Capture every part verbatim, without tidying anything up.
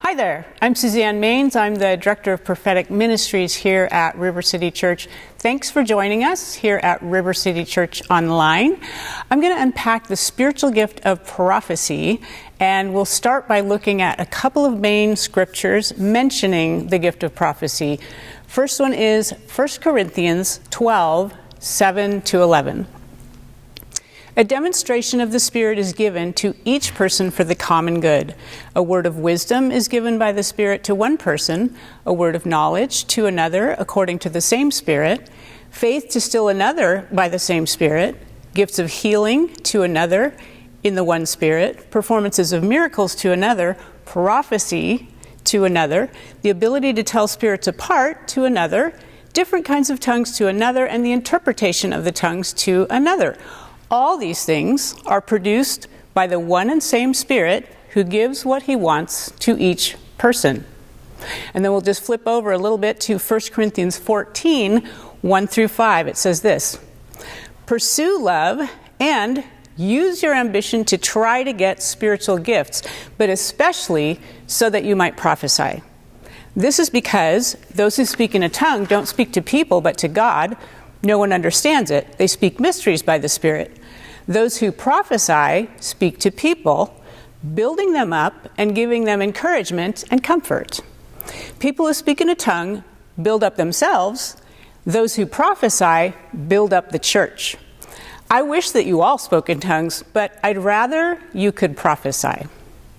Hi there, I'm Suzanne Maines. I'm the Director of Prophetic Ministries here at River City Church. Thanks for joining us here at River City Church Online. I'm going to unpack the spiritual gift of prophecy, and we'll start by looking at a couple of main scriptures mentioning the gift of prophecy. First one is First Corinthians twelve, seven to eleven. A demonstration of the Spirit is given to each person for the common good. A word of wisdom is given by the Spirit to one person, a word of knowledge to another according to the same Spirit, faith to still another by the same Spirit, gifts of healing to another in the one Spirit, performances of miracles to another, prophecy to another, the ability to tell spirits apart to another, different kinds of tongues to another, and the interpretation of the tongues to another. All these things are produced by the one and same Spirit who gives what he wants to each person. And then we'll just flip over a little bit to First Corinthians fourteen, one through five. It says this: pursue love and use your ambition to try to get spiritual gifts, but especially so that you might prophesy. This is because those who speak in a tongue don't speak to people but to God. No one understands it. They speak mysteries by the Spirit. Those who prophesy speak to people, building them up and giving them encouragement and comfort. People who speak in a tongue build up themselves. Those who prophesy build up the church. I wish that you all spoke in tongues, but I'd rather you could prophesy.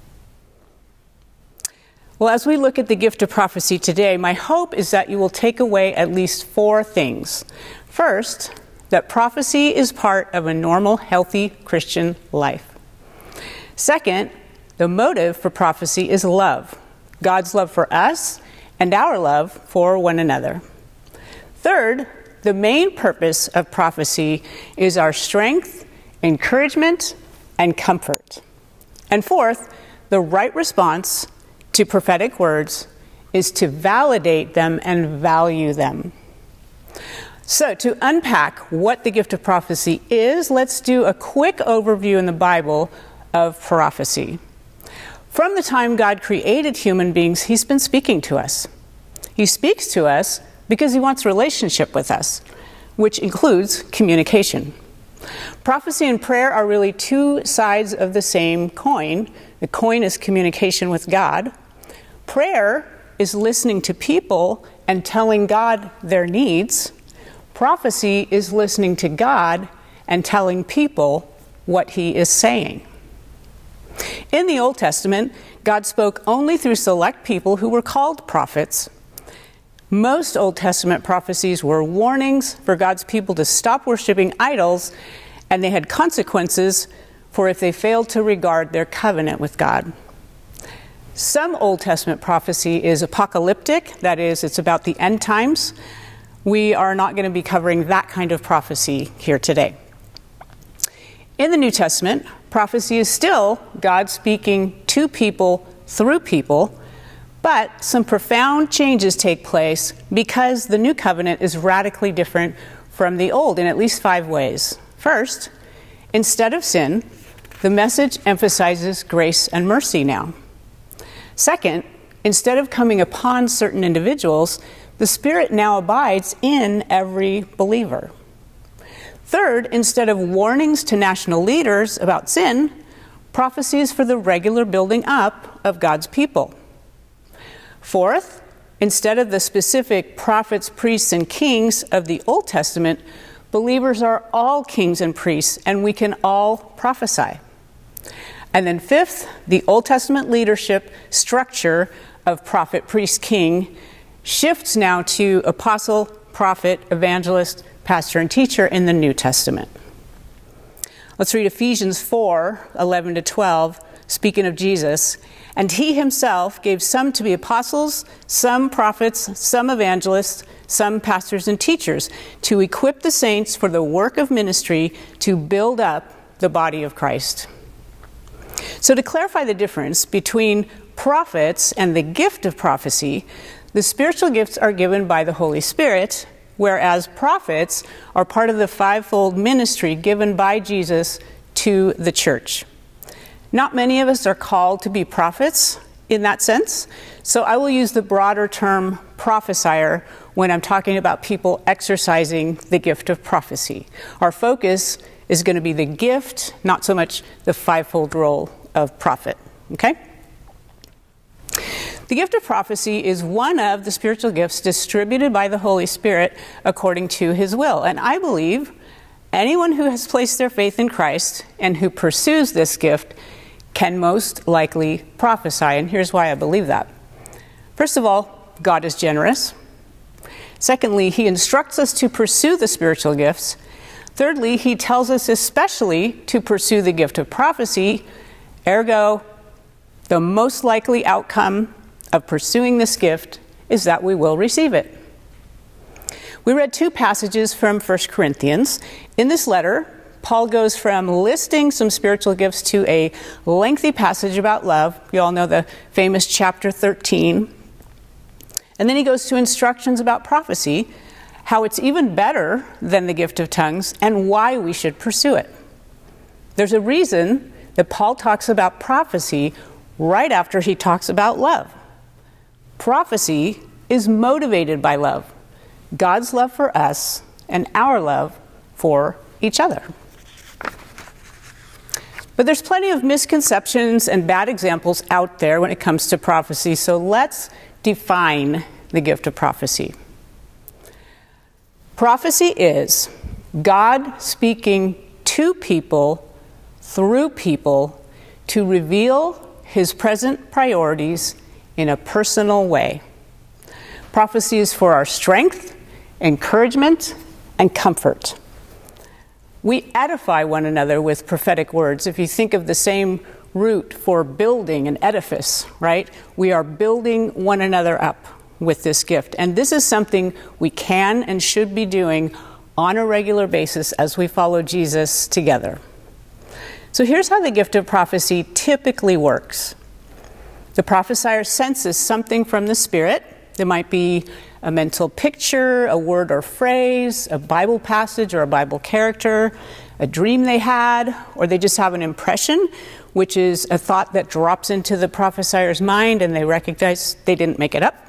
Well, as we look at the gift of prophecy today, my hope is that you will take away at least four things. First, that prophecy is part of a normal, healthy Christian life. Second, the motive for prophecy is love, God's love for us and our love for one another. Third, the main purpose of prophecy is our strength, encouragement, and comfort. And fourth, the right response to prophetic words is to validate them and value them. So to unpack what the gift of prophecy is, let's do a quick overview in the Bible of prophecy. From the time God created human beings, he's been speaking to us. He speaks to us because he wants a relationship with us, which includes communication. Prophecy and prayer are really two sides of the same coin. The coin is communication with God. Prayer is listening to people and telling God their needs. Prophecy is listening to God and telling people what he is saying. In the Old Testament, God spoke only through select people who were called prophets. Most Old Testament prophecies were warnings for God's people to stop worshiping idols, and they had consequences for if they failed to regard their covenant with God. Some Old Testament prophecy is apocalyptic, that is, it's about the end times. We are not going to be covering that kind of prophecy here today. In the New Testament, prophecy is still God speaking to people through people, but some profound changes take place because the new covenant is radically different from the old in at least five ways. First, instead of sin, the message emphasizes grace and mercy now. Second, instead of coming upon certain individuals, the Spirit now abides in every believer. Third, instead of warnings to national leaders about sin, prophecy is for the regular building up of God's people. Fourth, instead of the specific prophets, priests, and kings of the Old Testament, believers are all kings and priests, and we can all prophesy. And then fifth, the Old Testament leadership structure of prophet, priest, king shifts now to apostle, prophet, evangelist, pastor, and teacher in the New Testament. Let's read Ephesians four, eleven to twelve, speaking of Jesus. And he himself gave some to be apostles, some prophets, some evangelists, some pastors and teachers, to equip the saints for the work of ministry, to build up the body of Christ. So to clarify the difference between prophets and the gift of prophecy, the spiritual gifts are given by the Holy Spirit, whereas prophets are part of the fivefold ministry given by Jesus to the church. Not many of us are called to be prophets, in that sense. So I will use the broader term prophesier when I'm talking about people exercising the gift of prophecy. Our focus is going to be the gift, not so much the fivefold role of prophet. Okay? The gift of prophecy is one of the spiritual gifts distributed by the Holy Spirit according to his will. And I believe anyone who has placed their faith in Christ and who pursues this gift can most likely prophesy. And here's why I believe that. First of all, God is generous. Secondly, he instructs us to pursue the spiritual gifts. Thirdly, he tells us especially to pursue the gift of prophecy. Ergo, the most likely outcome of pursuing this gift is that we will receive it. We read two passages from First Corinthians. In this letter, Paul goes from listing some spiritual gifts to a lengthy passage about love. You all know the famous chapter thirteen. And then he goes to instructions about prophecy, how it's even better than the gift of tongues, and why we should pursue it. There's a reason that Paul talks about prophecy right after he talks about love. Prophecy is motivated by love, God's love for us and our love for each other. But there's plenty of misconceptions and bad examples out there when it comes to prophecy, so let's define the gift of prophecy. Prophecy is God speaking to people, through people, to reveal his present priorities in a personal way. Prophecy is for our strength, encouragement, and comfort. We edify one another with prophetic words. If you think of the same root for building an edifice, right? We are building one another up with this gift. And this is something we can and should be doing on a regular basis as we follow Jesus together. So here's how the gift of prophecy typically works. The prophesier senses something from the Spirit. There might be a mental picture, a word or phrase, a Bible passage or a Bible character, a dream they had, or they just have an impression, which is a thought that drops into the prophesier's mind and they recognize they didn't make it up.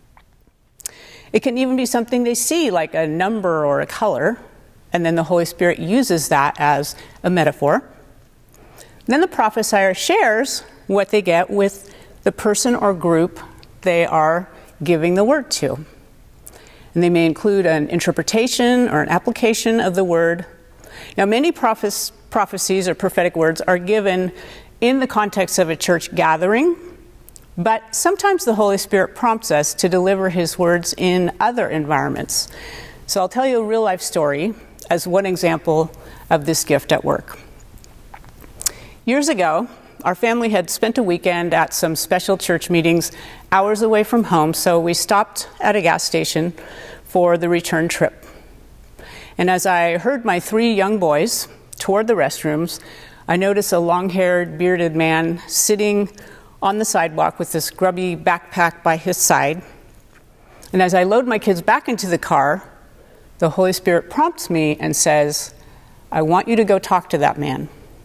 It can even be something they see, like a number or a color, and then the Holy Spirit uses that as a metaphor. Then the prophesier shares what they get with the person or group they are giving the word to. And they may include an interpretation or an application of the word. Now, many prophes- prophecies or prophetic words are given in the context of a church gathering, but sometimes the Holy Spirit prompts us to deliver his words in other environments. So I'll tell you a real-life story as one example of this gift at work. Years ago, our family had spent a weekend at some special church meetings hours away from home, so we stopped at a gas station for the return trip. And as I heard my three young boys toward the restrooms, I noticed a long-haired, bearded man sitting on the sidewalk with this grubby backpack by his side. And as I load my kids back into the car, the Holy Spirit prompts me and says, "I want you to go talk to that man."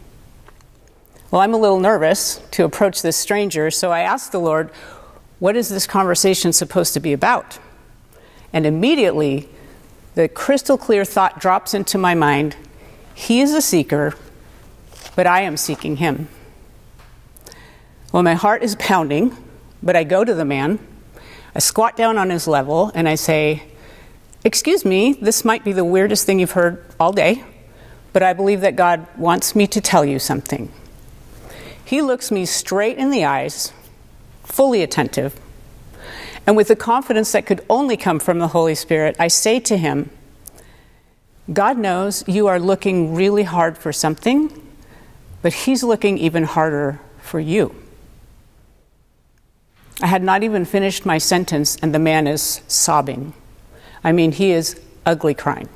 Well, I'm a little nervous to approach this stranger, so I asked the Lord, what is this conversation supposed to be about? And immediately, the crystal clear thought drops into my mind, he is a seeker, but I am seeking him. Well, my heart is pounding, but I go to the man, I squat down on his level, and I say, "Excuse me, this might be the weirdest thing you've heard all day, but I believe that God wants me to tell you something." He looks me straight in the eyes, fully attentive, and with the confidence that could only come from the Holy Spirit, I say to him, "God knows you are looking really hard for something, but he's looking even harder for you." I had not even finished my sentence, and the man is sobbing. I mean, he is ugly crying.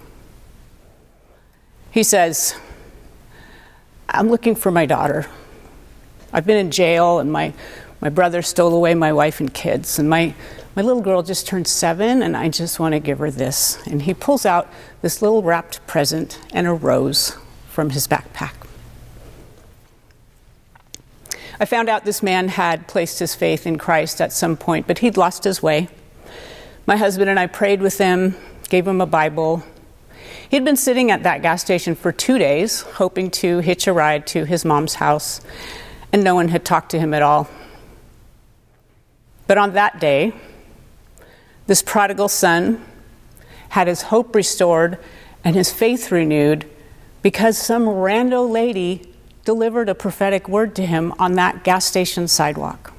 He says, "I'm looking for my daughter. I've been in jail, and my, my brother stole away my wife and kids, and my, my little girl just turned seven, and I just want to give her this." And he pulls out this little wrapped present and a rose from his backpack. I found out this man had placed his faith in Christ at some point, but he'd lost his way. My husband and I prayed with him, gave him a Bible. He'd been sitting at that gas station for two days, hoping to hitch a ride to his mom's house, and no one had talked to him at all. But on that day, this prodigal son had his hope restored and his faith renewed because some rando lady delivered a prophetic word to him on that gas station sidewalk.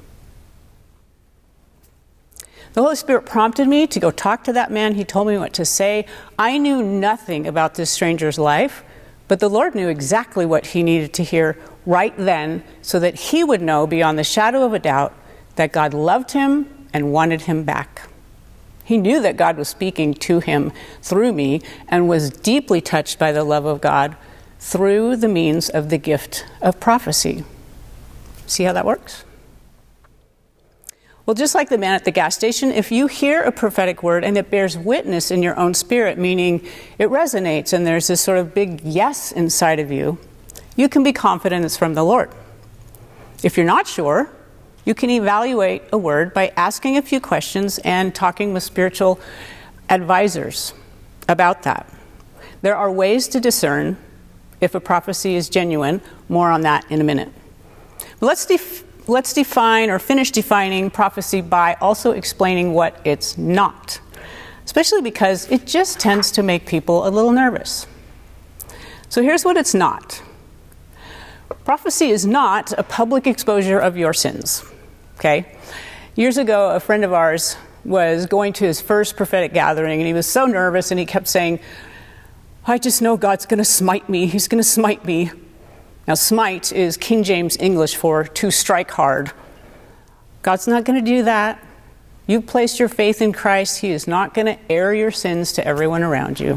The Holy Spirit prompted me to go talk to that man. He told me what to say. I knew nothing about this stranger's life, but the Lord knew exactly what he needed to hear right then so that he would know beyond the shadow of a doubt that God loved him and wanted him back. He knew that God was speaking to him through me and was deeply touched by the love of God through the means of the gift of prophecy. See how that works? Well, just like the man at the gas station, if you hear a prophetic word and it bears witness in your own spirit, meaning it resonates and there's this sort of big yes inside of you, you can be confident it's from the Lord. If you're not sure, you can evaluate a word by asking a few questions and talking with spiritual advisors about that. There are ways to discern if a prophecy is genuine. More on that in a minute. But let's def- let's define or finish defining prophecy by also explaining what it's not, especially because it just tends to make people a little nervous. So here's what it's not. Prophecy is not a public exposure of your sins. Okay? Years ago, a friend of ours was going to his first prophetic gathering, and he was so nervous, and he kept saying, I just know God's going to smite me. He's going to smite me. Now, smite is King James English for to strike hard. God's not going to do that. You've placed your faith in Christ. He is not going to air your sins to everyone around you.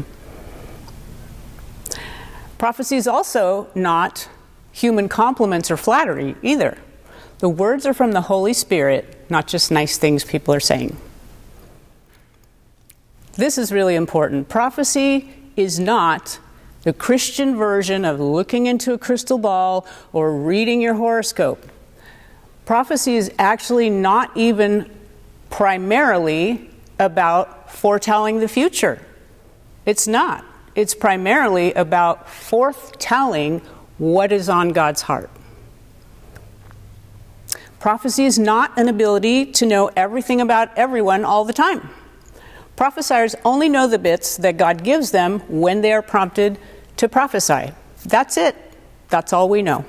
Prophecy is also not human compliments or flattery either. The words are from the Holy Spirit, not just nice things people are saying. This is really important. Prophecy is not the Christian version of looking into a crystal ball or reading your horoscope. Prophecy is actually not even primarily about foretelling the future. It's not. It's primarily about foretelling what is on God's heart. Prophecy is not an ability to know everything about everyone all the time. Prophesiers only know the bits that God gives them when they are prompted to prophesy. That's it. That's all we know.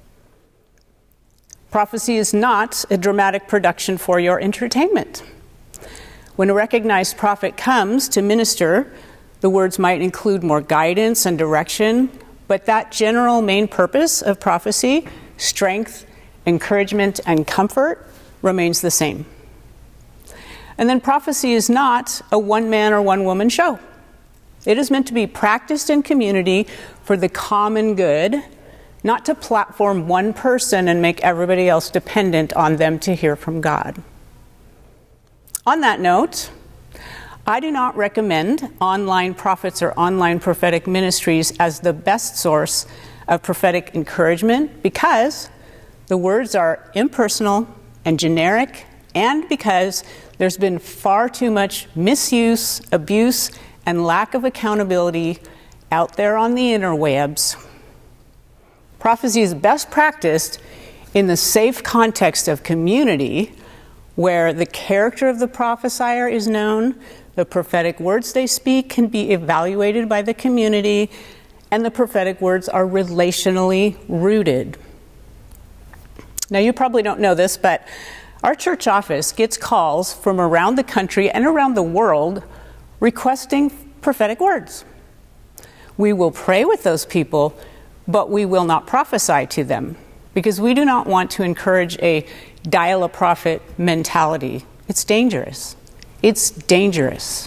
Prophecy is not a dramatic production for your entertainment. When a recognized prophet comes to minister, the words might include more guidance and direction, but that general main purpose of prophecy, strength, encouragement, and comfort, remains the same. And then prophecy is not a one-man or one-woman show. It is meant to be practiced in community for the common good, not to platform one person and make everybody else dependent on them to hear from God. On that note, I do not recommend online prophets or online prophetic ministries as the best source of prophetic encouragement because the words are impersonal and generic, and because there's been far too much misuse, abuse, and lack of accountability out there on the interwebs. Prophecy is best practiced in the safe context of community where the character of the prophesier is known, the prophetic words they speak can be evaluated by the community, and the prophetic words are relationally rooted. Now, you probably don't know this, but our church office gets calls from around the country and around the world requesting prophetic words. We will pray with those people, but we will not prophesy to them because we do not want to encourage a dial-a-prophet mentality. It's dangerous. It's dangerous.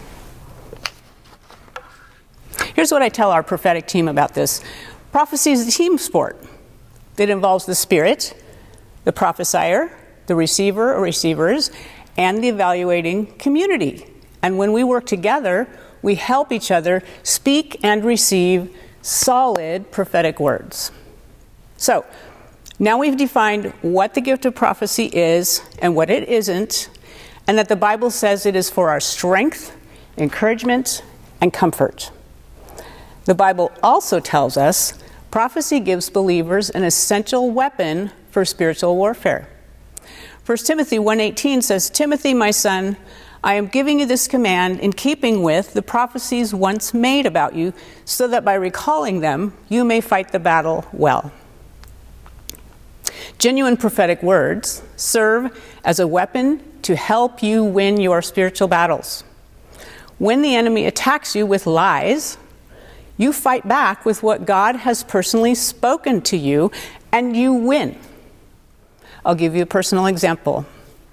Here's what I tell our prophetic team about this. Prophecy is a team sport. It involves the Spirit, the prophesier, the receiver or receivers, and the evaluating community. And when we work together, we help each other speak and receive solid prophetic words. So, Now we've defined what the gift of prophecy is and what it isn't, and that the Bible says it is for our strength, encouragement, and comfort. The Bible also tells us prophecy gives believers an essential weapon for spiritual warfare. First Timothy one eighteen says, "Timothy, my son, I am giving you this command in keeping with the prophecies once made about you, so that by recalling them, you may fight the battle well." Genuine prophetic words serve as a weapon to help you win your spiritual battles. When the enemy attacks you with lies, you fight back with what God has personally spoken to you, and you win. I'll give you a personal example.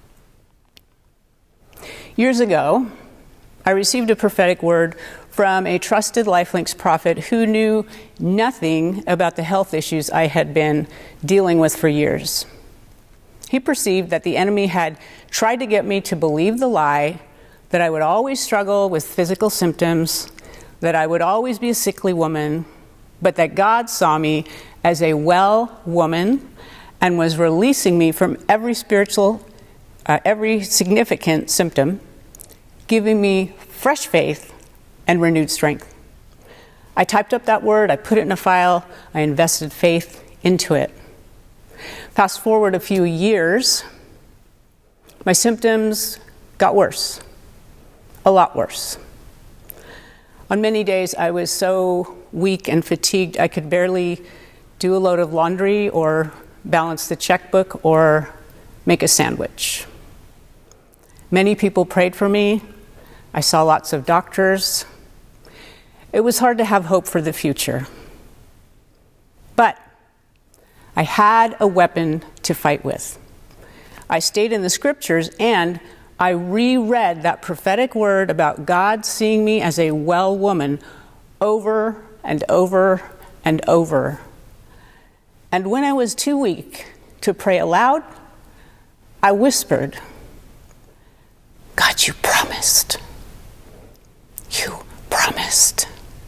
Years ago, I received a prophetic word from a trusted LifeLinks prophet who knew nothing about the health issues I had been dealing with for years. He perceived that the enemy had tried to get me to believe the lie that I would always struggle with physical symptoms, that I would always be a sickly woman, but that God saw me as a well woman and was releasing me from every spiritual, uh, every significant symptom, giving me fresh faith and renewed strength. I typed up that word, I put it in a file, I invested faith into it. Fast forward a few years, my symptoms got worse, a lot worse. On many days, I was so weak and fatigued, I could barely do a load of laundry or balance the checkbook or make a sandwich. Many people prayed for me. I saw lots of doctors. It was hard to have hope for the future. But I had a weapon to fight with. I stayed in the scriptures and I reread that prophetic word about God seeing me as a well woman over and over and over. And when I was too weak to pray aloud, I whispered, "God, you promised. You promised."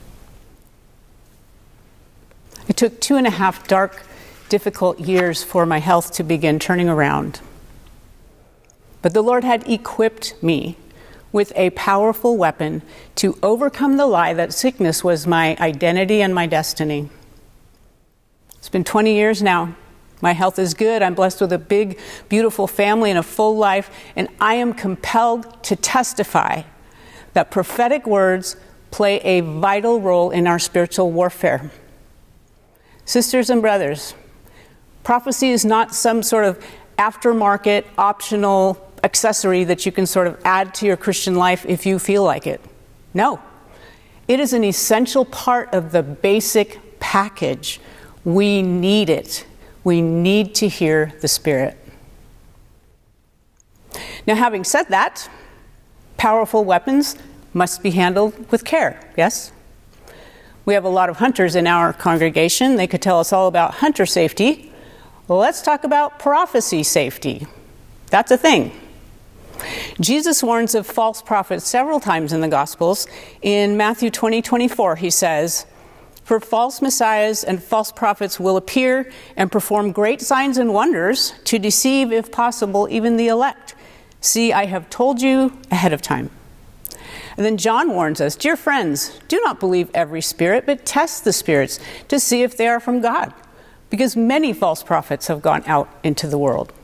It took two and a half dark, difficult years for my health to begin turning around. But the Lord had equipped me with a powerful weapon to overcome the lie that sickness was my identity and my destiny. It's been twenty years now. My health is good. I'm blessed with a big, beautiful family and a full life, and I am compelled to testify that prophetic words play a vital role in our spiritual warfare. Sisters and brothers, prophecy is not some sort of aftermarket, optional accessory that you can sort of add to your Christian life if you feel like it. No, it is an essential part of the basic package. We need it. We need to hear the Spirit. Now, having said that, powerful weapons must be handled with care, yes? We have a lot of hunters in our congregation. They could tell us all about hunter safety. Well, let's talk about prophecy safety. That's a thing. Jesus warns of false prophets several times in the Gospels. In Matthew twenty, twenty-four, he says, "For false messiahs and false prophets will appear and perform great signs and wonders to deceive, if possible, even the elect. See, I have told you ahead of time." And then John warns us, "Dear friends, do not believe every spirit, but test the spirits to see if they are from God, because many false prophets have gone out into the world."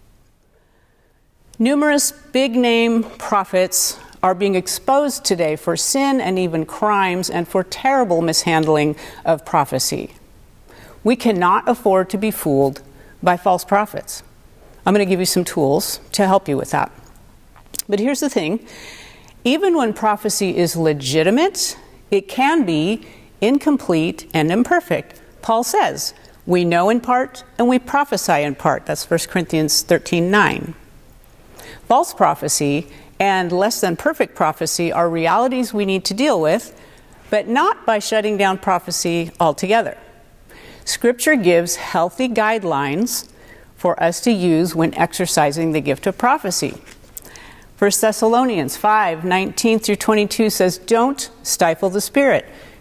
Numerous big-name prophets are being exposed today for sin and even crimes and for terrible mishandling of prophecy. We cannot afford to be fooled by false prophets. I'm going to give you some tools to help you with that. But here's the thing. Even when prophecy is legitimate, it can be incomplete and imperfect. Paul says, we know in part and we prophesy in part. That's First Corinthians thirteen nine. False prophecy and less than perfect prophecy are realities we need to deal with, but not by shutting down prophecy altogether. Scripture gives healthy guidelines for us to use when exercising the gift of prophecy. First Thessalonians five nineteen through twenty-two says, "Don't stifle the Spirit.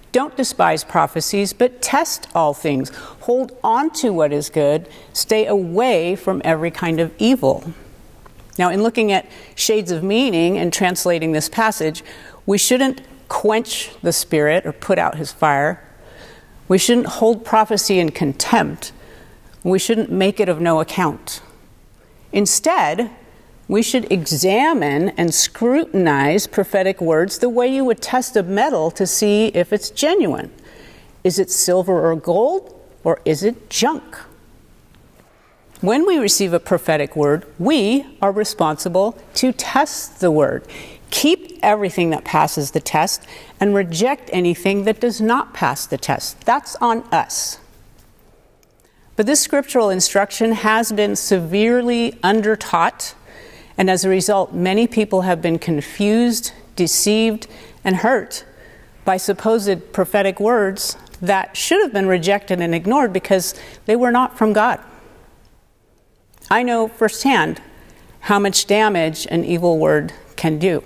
Don't despise prophecies, but test all things. Hold on to what is good. Stay away from every kind of evil. Now, in looking at shades of meaning and translating this passage, we shouldn't quench the Spirit or put out his fire. We shouldn't hold prophecy in contempt. We shouldn't make it of no account. Instead, we should examine and scrutinize prophetic words the way you would test a metal to see if it's genuine. Is it silver or gold, or is it junk? When we receive a prophetic word, we are responsible to test the word. Keep everything that passes the test and reject anything that does not pass the test. That's on us. But this scriptural instruction has been severely undertaught, and as a result, many people have been confused, deceived, and hurt by supposed prophetic words that should have been rejected and ignored because they were not from God. I know firsthand how much damage an evil word can do.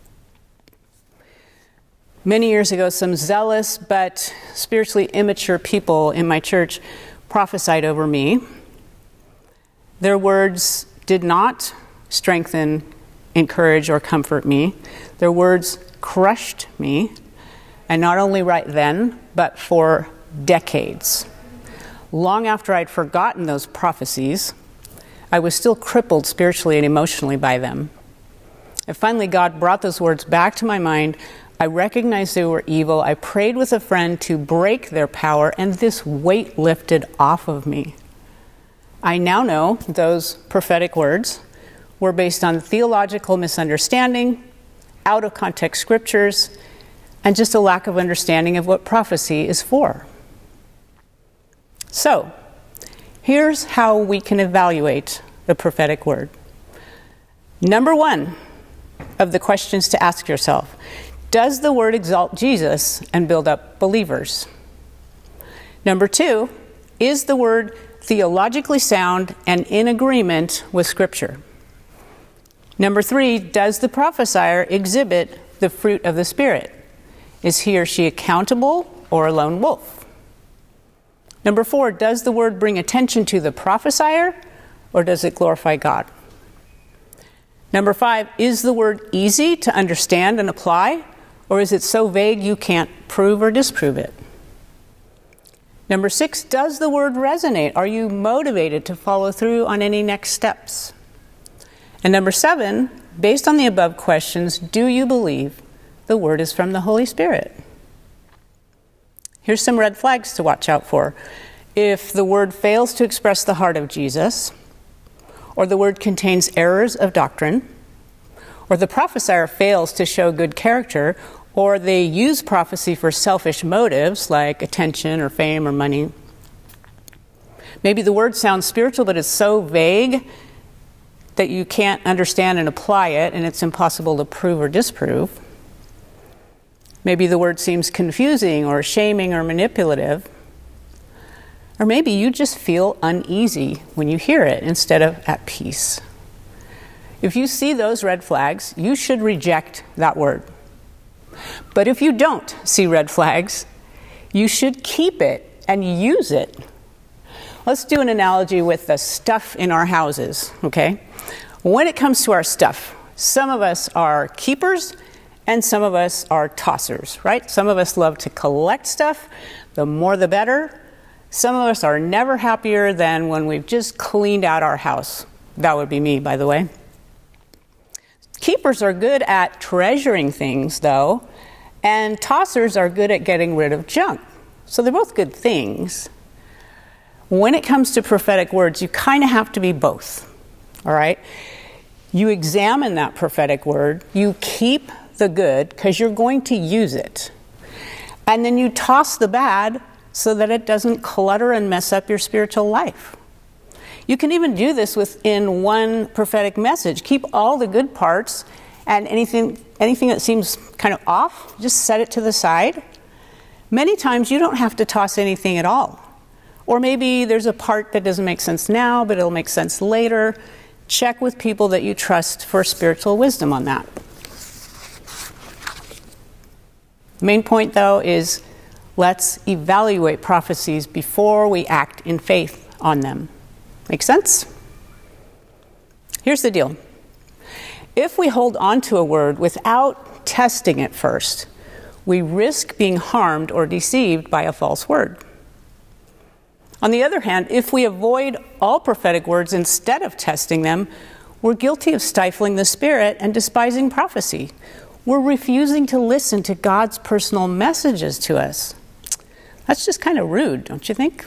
Many years ago, some zealous but spiritually immature people in my church prophesied over me. Their words did not strengthen, encourage, or comfort me. Their words crushed me, and not only right then, but for decades. Long after I'd forgotten those prophecies, I was still crippled spiritually and emotionally by them. And finally, God brought those words back to my mind. I recognized they were evil. I prayed with a friend to break their power, and this weight lifted off of me. I now know those prophetic words were based on theological misunderstanding, out of context scriptures, and just a lack of understanding of what prophecy is for. So, here's how we can evaluate the prophetic word. Number one of the questions to ask yourself: does the word exalt Jesus and build up believers? Number two, is the word theologically sound and in agreement with Scripture? Number three, does the prophesier exhibit the fruit of the Spirit? Is he or she accountable or a lone wolf? Number four, does the word bring attention to the prophesier, or does it glorify God? Number five, is the word easy to understand and apply, or is it so vague you can't prove or disprove it? Number six, does the word resonate? Are you motivated to follow through on any next steps? And number seven, based on the above questions, do you believe the word is from the Holy Spirit? Here's some red flags to watch out for. If the word fails to express the heart of Jesus, or the word contains errors of doctrine, or the prophesier fails to show good character, or they use prophecy for selfish motives like attention or fame or money. Maybe the word sounds spiritual, but it's so vague that you can't understand and apply it, and it's impossible to prove or disprove. Maybe the word seems confusing or shaming or manipulative. Or maybe you just feel uneasy when you hear it instead of at peace. If you see those red flags, you should reject that word. But if you don't see red flags, you should keep it and use it. Let's do an analogy with the stuff in our houses, okay? When it comes to our stuff, some of us are keepers and some of us are tossers, right? Some of us love to collect stuff. The more the better. Some of us are never happier than when we've just cleaned out our house. That would be me, by the way. Keepers are good at treasuring things, though, and tossers are good at getting rid of junk. So they're both good things. When it comes to prophetic words, you kind of have to be both, all right? You examine that prophetic word, you keep the good because you're going to use it, and then you toss the bad so that it doesn't clutter and mess up your spiritual life. You can even do this within one prophetic message. Keep all the good parts, and anything anything that seems kind of off, just set it to the side. Many times you don't have to toss anything at all. Or maybe there's a part that doesn't make sense now, but it'll make sense later. Check with people that you trust for spiritual wisdom on that. The main point, though, is Let's evaluate prophecies before we act in faith on them. Make sense? Here's the deal. If we hold on to a word without testing it first, we risk being harmed or deceived by a false word. On the other hand, if we avoid all prophetic words instead of testing them, we're guilty of stifling the Spirit and despising prophecy. We're refusing to listen to God's personal messages to us. That's just kind of rude, don't you think?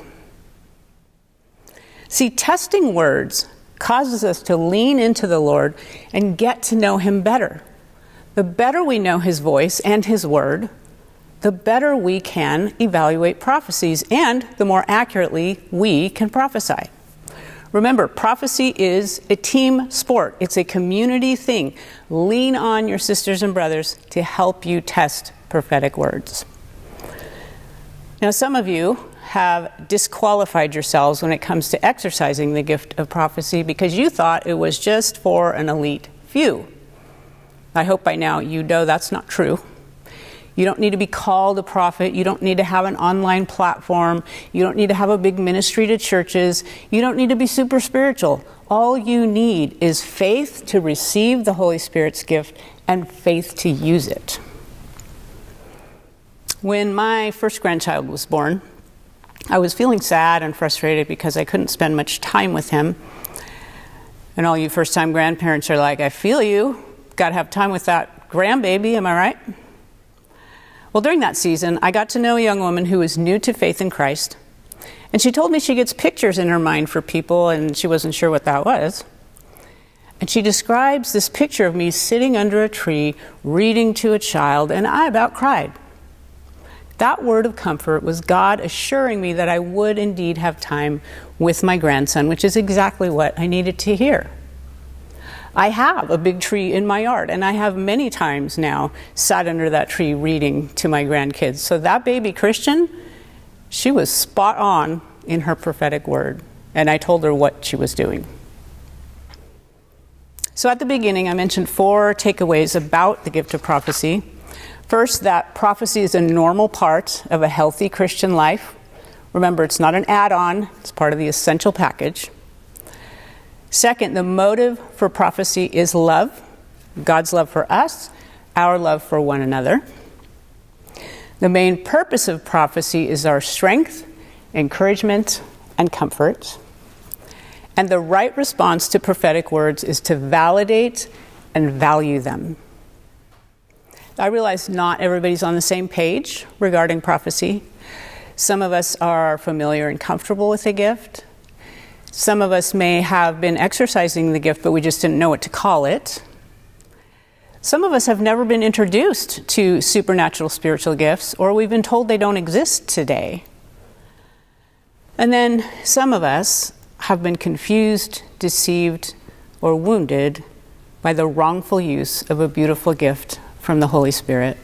See, testing words causes us to lean into the Lord and get to know Him better. The better we know His voice and His word, the better we can evaluate prophecies and the more accurately we can prophesy. Remember, prophecy is a team sport. It's a community thing. Lean on your sisters and brothers to help you test prophetic words. Now, some of you have disqualified yourselves when it comes to exercising the gift of prophecy because you thought it was just for an elite few. I hope by now you know that's not true. You don't need to be called a prophet. You don't need to have an online platform. You don't need to have a big ministry to churches. You don't need to be super spiritual. All you need is faith to receive the Holy Spirit's gift and faith to use it. When my first grandchild was born, I was feeling sad and frustrated because I couldn't spend much time with him. And all you first-time grandparents are like, I feel you. Got to have time with that grandbaby, am I right? Well, during that season, I got to know a young woman who was new to faith in Christ. And she told me she gets pictures in her mind for people, and she wasn't sure what that was. And she describes this picture of me sitting under a tree, reading to a child, and I about cried. That word of comfort was God assuring me that I would indeed have time with my grandson, which is exactly what I needed to hear. I have a big tree in my yard, and I have many times now sat under that tree reading to my grandkids. So that baby Christian, she was spot on in her prophetic word, and I told her what she was doing. So at the beginning, I mentioned four takeaways about the gift of prophecy. First, that prophecy is a normal part of a healthy Christian life. Remember, it's not an add-on, it's part of the essential package. Second, the motive for prophecy is love, God's love for us, our love for one another. The main purpose of prophecy is our strength, encouragement, and comfort. And the right response to prophetic words is to validate and value them. I realize not everybody's on the same page regarding prophecy. Some of us are familiar and comfortable with the gift. Some of us may have been exercising the gift, but we just didn't know what to call it. Some of us have never been introduced to supernatural spiritual gifts, or we've been told they don't exist today. And then some of us have been confused, deceived, or wounded by the wrongful use of a beautiful gift from the Holy Spirit.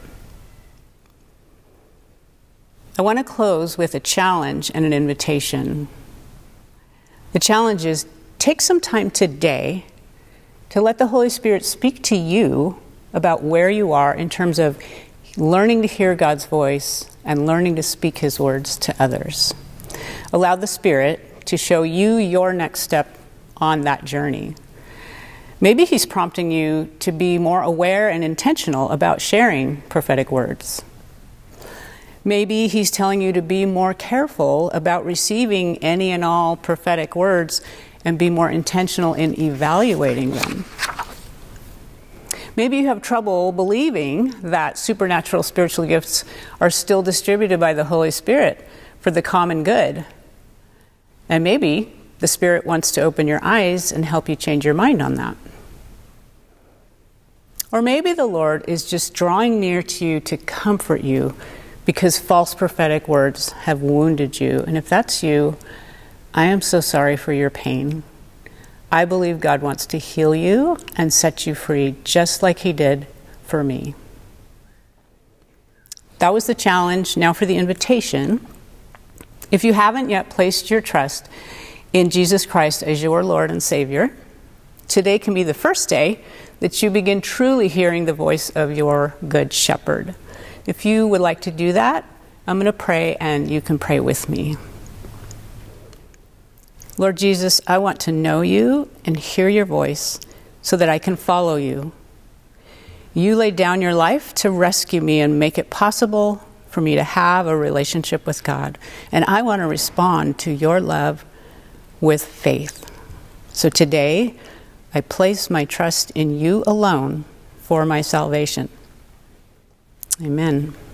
I want to close with a challenge and an invitation. The challenge is, take some time today to let the Holy Spirit speak to you about where you are in terms of learning to hear God's voice and learning to speak His words to others. Allow the Spirit to show you your next step on that journey. Maybe He's prompting you to be more aware and intentional about sharing prophetic words. Maybe He's telling you to be more careful about receiving any and all prophetic words and be more intentional in evaluating them. Maybe you have trouble believing that supernatural spiritual gifts are still distributed by the Holy Spirit for the common good. And maybe the Spirit wants to open your eyes and help you change your mind on that. Or maybe the Lord is just drawing near to you to comfort you because false prophetic words have wounded you. And if that's you, I am so sorry for your pain. I believe God wants to heal you and set you free, just like He did for me. That was the challenge. Now for the invitation. If you haven't yet placed your trust in Jesus Christ as your Lord and Savior, today can be the first day that you begin truly hearing the voice of your Good Shepherd. If you would like to do that, I'm going to pray, and you can pray with me. Lord Jesus, I want to know you and hear your voice so that I can follow you. You laid down your life to rescue me and make it possible for me to have a relationship with God. And I want to respond to your love with faith. So today, I place my trust in you alone for my salvation. Amen.